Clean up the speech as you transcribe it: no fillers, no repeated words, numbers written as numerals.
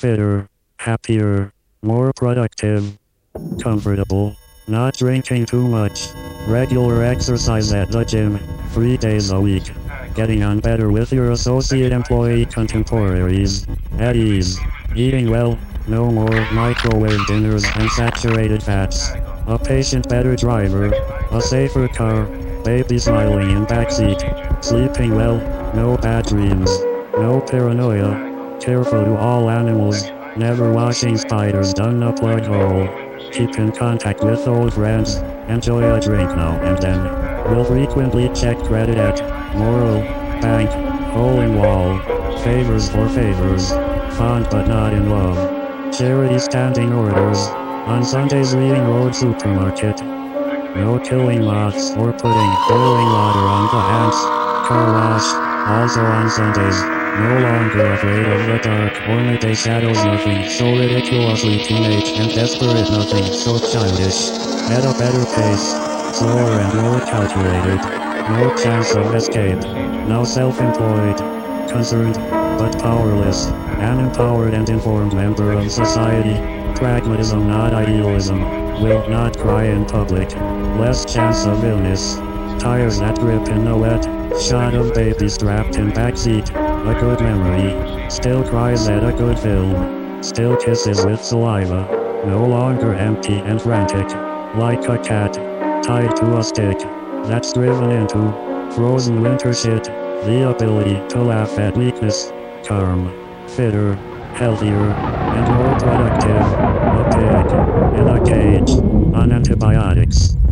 fitter, happier, more productive, comfortable, not drinking too much, regular exercise at the gym, 3 days a week, getting on better with your associate employee contemporaries, at ease, eating well, no more microwave dinners and saturated fats, a patient better driver, a safer car, baby smiling in backseat, sleeping well, no bad dreams, no paranoia, careful to all animals, never washing spiders down a plug hole, keep in contact with old friends, enjoy a drink now and then, will frequently check credit at Moral, Bank, Hole in Wall, favors for favors, fond but not in love, charity standing orders, on Sundays reading Road Supermarket, no killing moths or putting boiling water on the ants, car wash, also on Sundays, no longer afraid of the dark or midday shadows, nothing so ridiculously teenage and desperate, nothing so childish, at a better pace, slower and more calculated, no chance of escape, now self-employed, concerned, but powerless, an empowered and informed member of society, pragmatism not idealism, will not cry in public, less chance of illness, tires that grip in the wet, shot of baby strapped in backseat, a good memory, still cries at a good film, still kisses with saliva, no longer empty and frantic, like a cat, tied to a stick, that's driven into frozen winter shit, the ability to laugh at weakness, calm, fitter, healthier, and more productive, a pig, in a cage, on antibiotics.